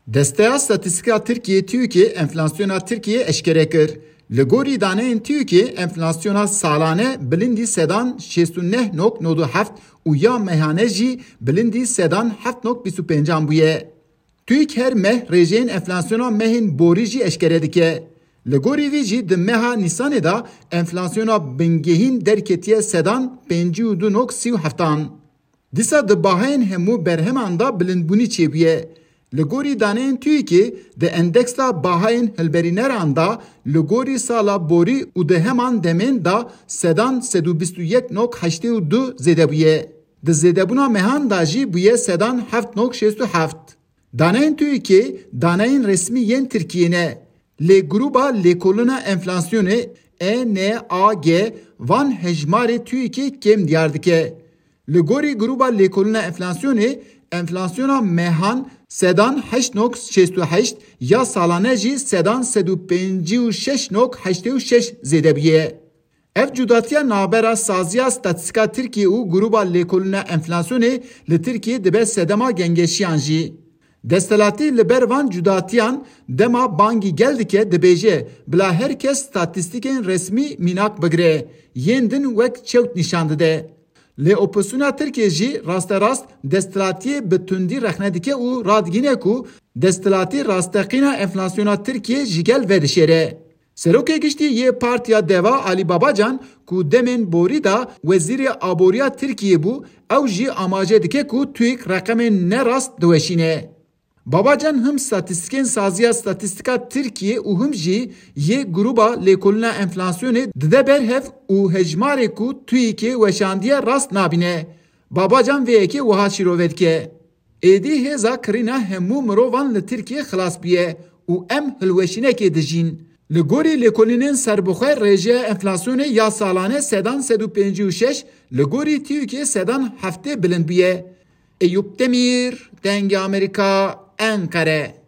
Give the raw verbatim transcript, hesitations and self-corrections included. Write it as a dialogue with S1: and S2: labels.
S1: Desteya Statistika Türkiye Türkiye enflasyona Türkiye eşkere kir. Li gorî daneyên Türkiye enflasyona salane bilindî sedan şêst û neh nok nod û heft û ya mehane jî bilindî sedan heft nok bîst û pêncan bûye. TÜİK her meh rêjeyên enflasyona mehên borî jî eşkere dike. Li gorî vî jî di meha Nîsanê da enflasyona bingehîn derketiye sedan pêncî û du nok sî û heftan. Dîsa di bahayên hemû berheman da bilindbûnî çêbûye. Li gorî daneyên TÜİKê di endeksa bahayên hilberîneran da li gorî sala borî û di heman demên da sedan sed û bîst û yek nok heştê û du zêde bûye. Di zêdebûna mehan da jî bûye sedan heft nok şêst û heft. Daneyên TÜİKê daneyên resmî yên Tirkiyê ne. Lê gruba lêkolina enflasyonê E N A G van hejmarê TÜİKê kêm diyar dike. Li gorî gruba lêkolina enflasyonê enflasyona mehan sedan heşt nok şêst û heşt ya salane jî sedan sed û pêncî û şeş nok heştê û şeş zêde bûye. Ev cudatiya navbera saziya Statistika Tirkiye û gruba lêkolina enflasyonê li Tirkiye dibe sedema gengeşiyan jî. Destelatî li ber van cudatiyan dema bangî gel dike dibêje bila herkes statîstikên resmî mînak bigire yên din wek çewt nîşan dide. Lê opozisyona Tirkiye jî rasterast destelatiyê bi tundî rexne dike û radigîne ku destelatî rasteqîna enflasyona Tirkiye ji gel vedişêre. Serokê giştî yê Partiya Deva Ali Babacan ku demên borî da Wezîrê Aboriya Tirkiye bû ew jî amaje dike ku TÜİK reqemên nerast diweşîne. Babacan him statistikên saziya Statistika Tirkiye û him jî yê gruba lêkolina enflasyonê dide berhev û hejmarê ku TÜİKê weşandiye rast nabîne. Babacan vê yekê wiha şîrove dike. Êdî hêza kirîna hemû mirovan li Tirkiye xilas bûye û em hilweşînekê dijîn. Li gorî lêkolînên serbixwe rêjeya enflasyonê ya salane sedan sed û pêncî û şeş li gorî TÜİKê sedan heftê bilind bûye. Eyüp Demir, Dengê Amerîka, Ankara.